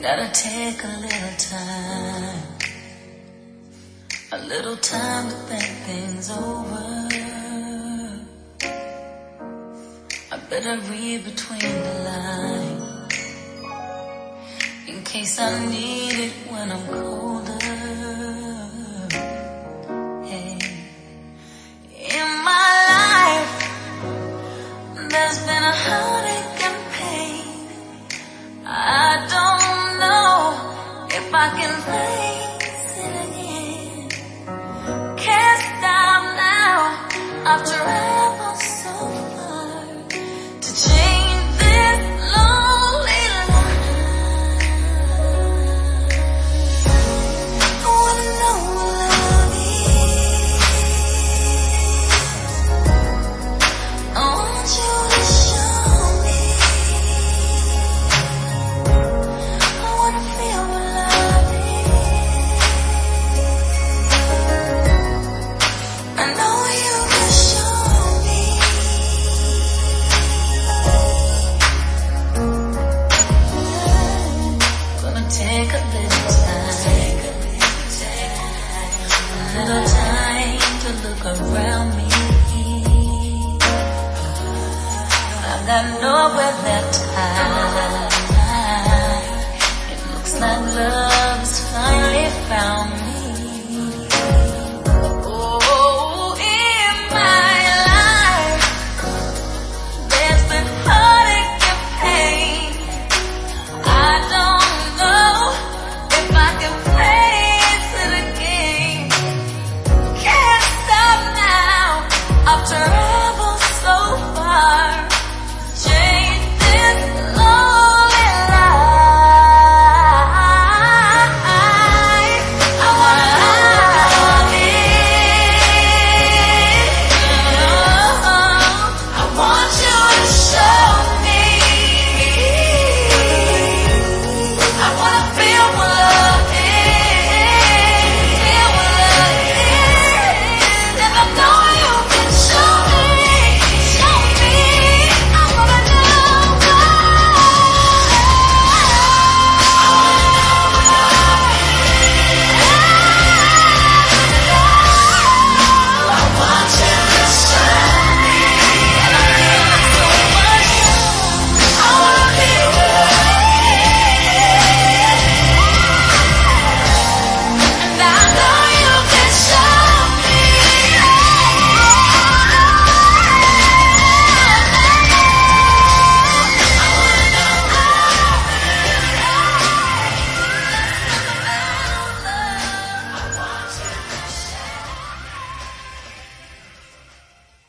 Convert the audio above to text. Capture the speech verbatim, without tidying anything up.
Gotta take a little time, a little time to think things over. I better read between the lines, in case I need it when I'm colder. Hey. In my life, there's been a heartache and pain. I don't know if I can face it again. Can't stop now, I've traveled so far to change this lonely life. I wanna know what love is. I want you to show me. I wanna feel what love is. I know you can show me. Gonna take a little time, a little time to look around me. I've got nowhere left to hide. It looks like love